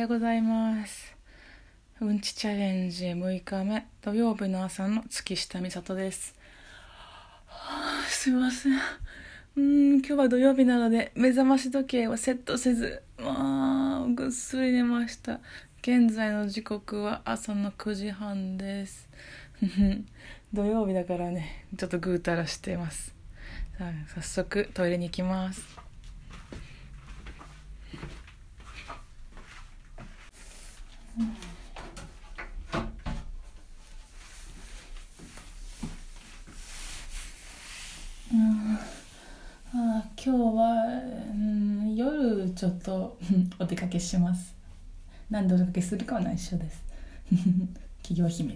ようございます。うんちチャレンジ6日目土曜日の朝の月下美里です。すいません。今日は土曜日なので目覚まし時計をセットせずぐっすり寝ました。現在の時刻は朝の9時半です。土曜日だからね、ちょっとぐうたらしてます。さあ早速トイレに行きます。今日は、夜ちょっとお出かけします。何でお出かけするかは内緒です。企業秘密。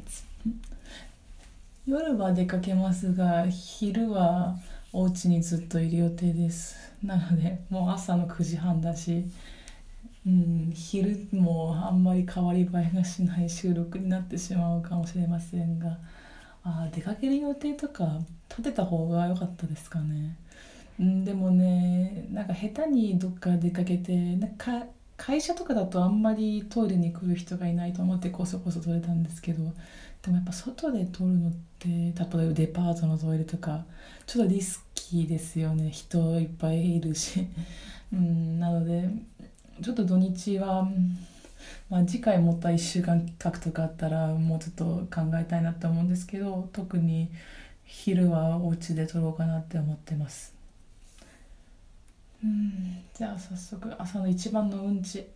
夜は出かけますが、昼はお家にずっといる予定です。なのでもう朝の9時半だし、昼もあんまり変わり映えがしない収録になってしまうかもしれませんが、出かける予定とか立てた方が良かったですかね。でもね、なんか下手にどっか出かけて会社とかだとあんまりトイレに来る人がいないと思ってこそこそ取れたんですけど、でもやっぱ外で取るのって、例えばデパートのトイレとかちょっとリスキーですよね。人いっぱいいるしなのでちょっと土日は、次回もった1週間企画とかあったらもうちょっと考えたいなって思うんですけど、特に昼はお家で撮ろうかなって思ってます。じゃあ早速朝の一番のうんち。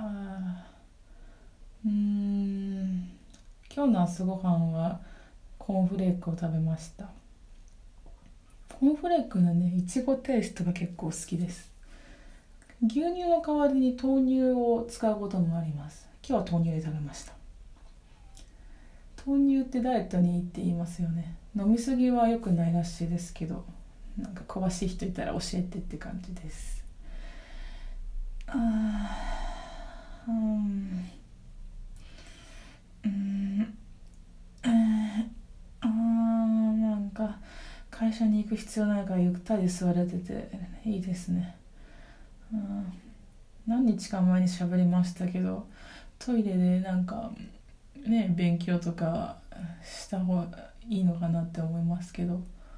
今日の朝ごはんはコーンフレークを食べました。コーンフレークのね、いちごテイストが結構好きです。牛乳の代わりに豆乳を使うこともあります。今日は豆乳で食べました。豆乳ってダイエットにいいって言いますよね。飲みすぎは良くないらしいですけど、なんか詳しい人いたら教えてって感じです。なんか会社に行く必要ないからゆったり座れてていいですね。何日か前に喋りましたけど、トイレでなんかね、勉強とかした方がいいのかなって思いますけど、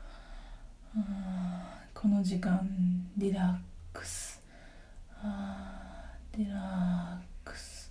この時間リラックス、リラックス、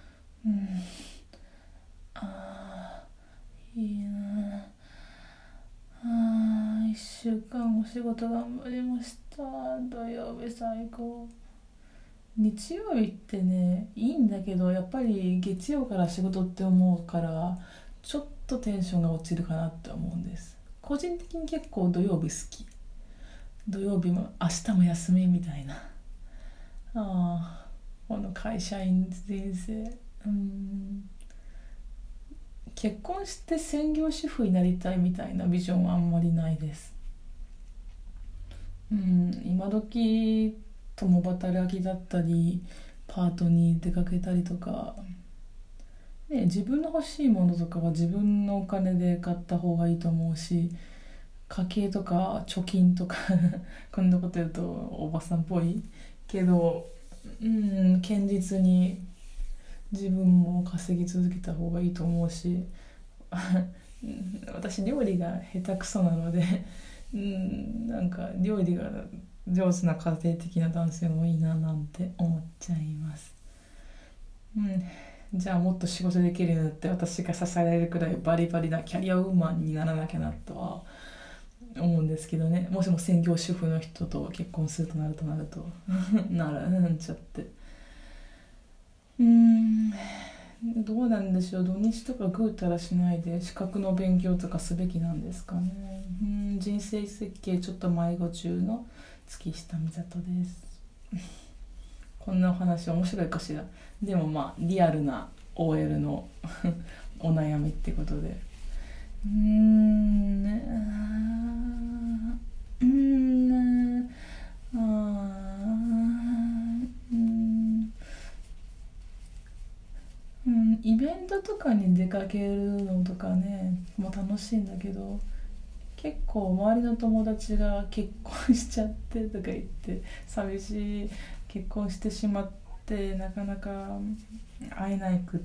いいな。1週間お仕事頑張りました。土曜日最高。日曜日ってねいいんだけど、やっぱり月曜から仕事って思うからちょっとテンションが落ちるかなって思うんです。個人的に結構土曜日好き。土曜日も明日も休みみたいな。この会社員人生。結婚して専業主婦になりたいみたいなビジョンはあんまりないです。今時共働きだったりパートに出かけたりとか、自分の欲しいものとかは自分のお金で買った方がいいと思うし、家計とか貯金とかこんなこと言うとおばさんっぽいけど、堅実に自分も稼ぎ続けた方がいいと思うし私料理が下手くそなのでなんか料理が上手な家庭的な男性もいいななんて思っちゃいます。じゃあもっと仕事できるようになって私が支えられるくらいバリバリなキャリアウーマンにならなきゃなとは思うんですけどね。もしも専業主婦の人と結婚するとなるとなんちゃって、どうなんでしょう。土日とかぐうたらしないで資格の勉強とかすべきなんですかね。人生設計ちょっと迷子中の月下美里です。こんなお話面白いかしら。でもリアルな OL のお悩みってことで、イベントとかに出かけるのとかねもう楽しいんだけど、結構周りの友達が結婚しちゃってとか言って寂しい、結婚してしまってなかなか会えなくって、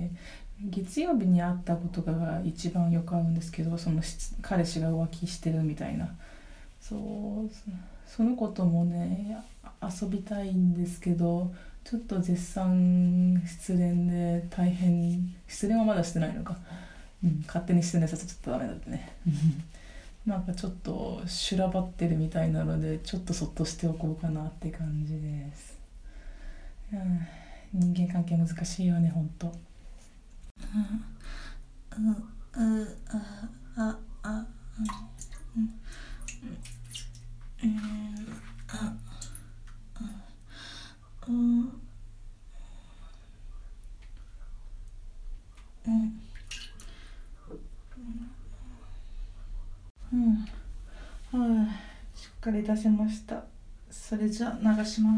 月曜日に会ったことが一番よくあるんですけど、彼氏が浮気してるみたいな、そうその子ともね遊びたいんですけど、ちょっと絶賛失恋で大変。失恋はまだしてないのか、勝手に失恋させちゃったらダメだってねなんかちょっと修羅場ってるみたいなので、ちょっとそっとしておこうかなって感じです。人間関係難しいよね、ほんと。はい、しっかり出せました。それじゃあ流します。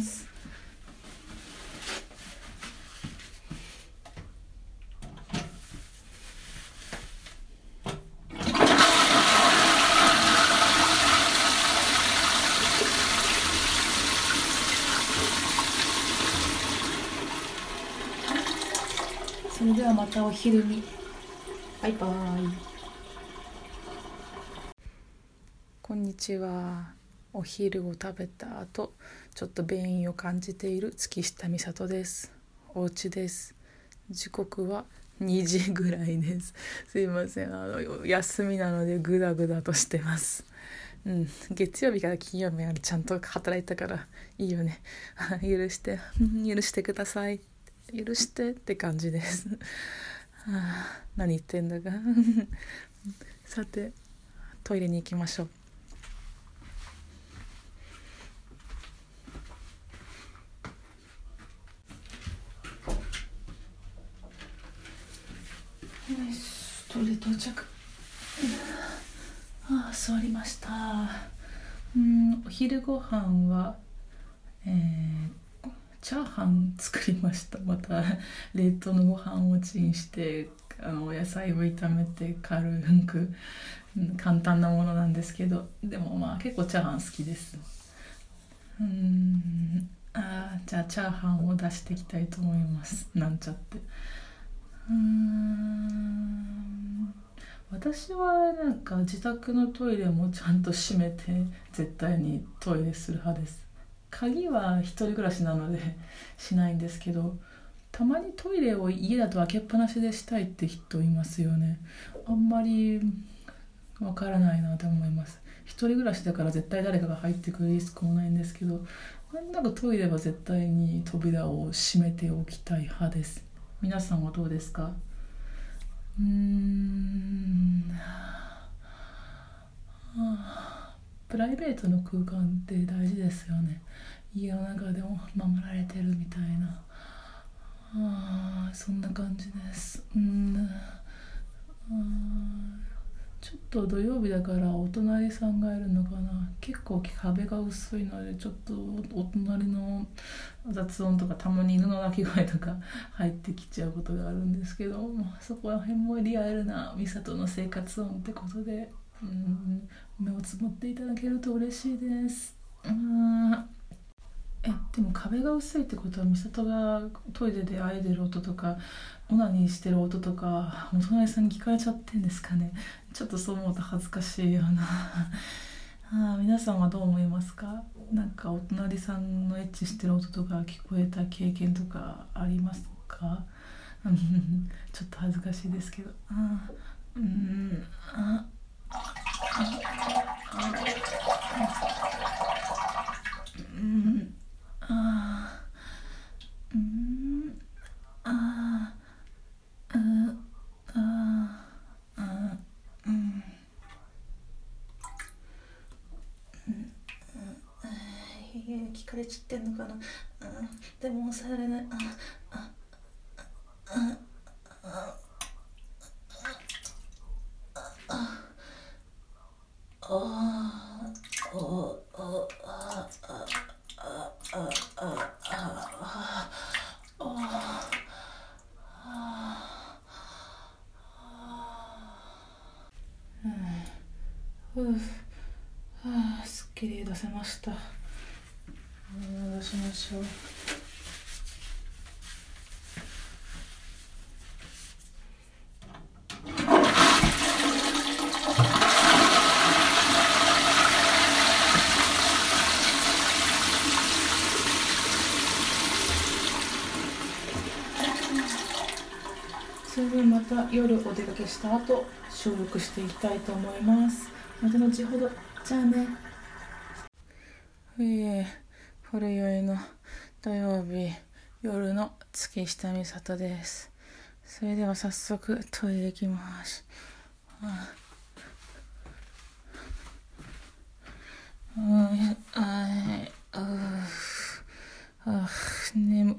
それではまたお昼に。バイバイ。こんにちは。お昼を食べた後、ちょっと便意を感じている月下美里です。お家です。時刻は2時ぐらいです。すいません、休みなのでグダグダとしてます。月曜日から金曜日までちゃんと働いたからいいよね許してください、許してって感じです何言ってんだかさて、トイレに行きましょう。トイレ到着。座りました。お昼ご飯は、チャーハン作りました。また冷凍のご飯をチンして、お野菜を炒めて軽く、簡単なものなんですけど、でも結構チャーハン好きです。じゃあチャーハンを出していきたいと思います。なんちゃって。私はなんか自宅のトイレもちゃんと閉めて絶対にトイレする派です。鍵は一人暮らしなのでしないんですけど、たまにトイレを家だと開けっぱなしでしたいって人いますよね。あんまりわからないなと思います。一人暮らしだから絶対誰かが入ってくるリスクもないんですけど、なんかトイレは絶対に扉を閉めておきたい派です。皆さんはどうですか？プライベートの空間って大事ですよね。家の中でも守られてるみたいな。そんな感じです。ちょっと土曜日だからお隣さんがいるのかな。結構壁が薄いので、ちょっとお隣の雑音とか、たまに犬の鳴き声とか入ってきちゃうことがあるんですけど、そこら辺もリアルな美里の生活音ってことで、目をつぶっていただけると嬉しいです。でも壁が薄いってことは、美里がトイレであえでる音とかオナニーしてる音とかお隣さんに聞かれちゃってんですかね。ちょっとそう思うと恥ずかしいよな皆さんはどう思いますか？なんかお隣さんのエッチしてる音とか聞こえた経験とかありますか？ちょっと恥ずかしいですけど。聞かれちってんのかな。でも抑えられない。すっきり出せました。どうしましょう。 それでまた夜お出かけした後収録していきたいと思います。また後ほど。じゃあね。ほろ酔いの土曜日夜の月下美里です。それでは早速トイレ行きます。眠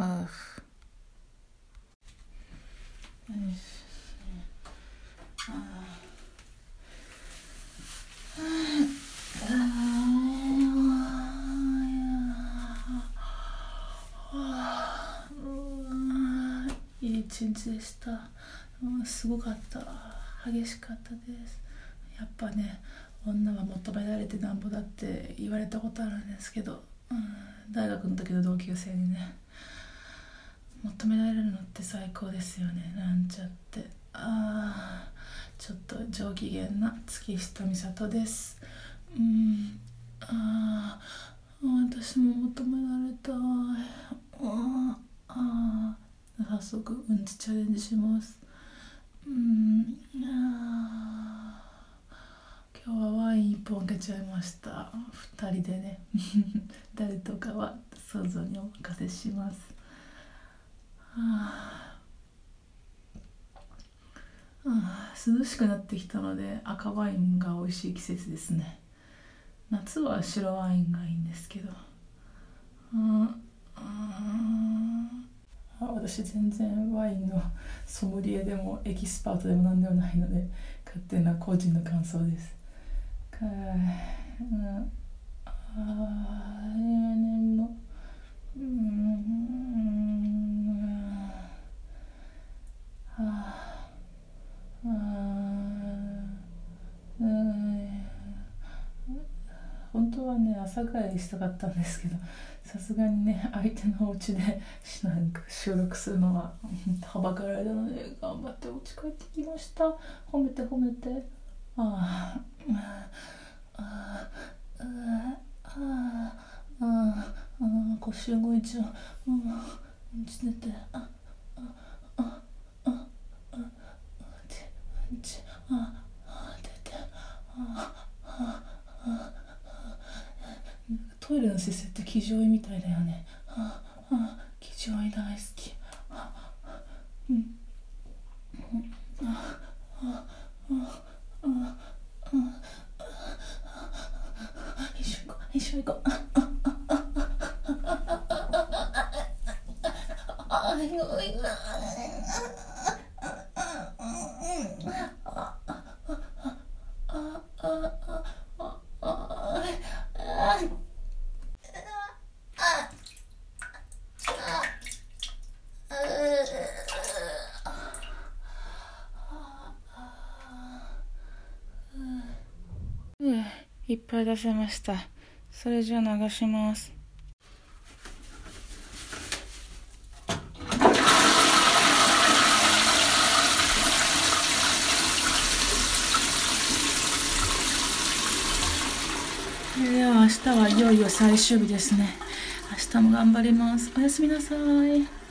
いい一日でした。すごかった。激しかったです。やっぱね、女は求められてなんぼだって言われたことあるんですけど、大学の時の同級生にね、求められるのって最高ですよね、なんちゃって。ちょっと上機嫌な月下美里です。私も求められたい。早速うんちチャレンジします。今日はワイン1本開けちゃいました。2人でね誰とかは想像にお任せします。涼しくなってきたので赤ワインが美味しい季節ですね。夏は白ワインがいいんですけど、私全然ワインのソムリエでもエキスパートでも何でもないので勝手な個人の感想です。本当はね朝帰りしたかったんですけど、さすがにね相手のお家でなんか収録するのははばかられたので頑張ってお家帰ってきました。褒めて褒めて。腰動いちゃう。うんち出て。トイレの姿勢って騎乗位みたいだよね。騎乗位大好き。一緒行こう。いっぱい出せました。それじゃあ流します。では明日はいよいよ最終日ですね。明日も頑張ります。おやすみなさい。